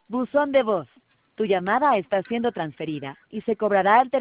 Buzón de voz. Tu llamada está siendo transferida y se cobrará el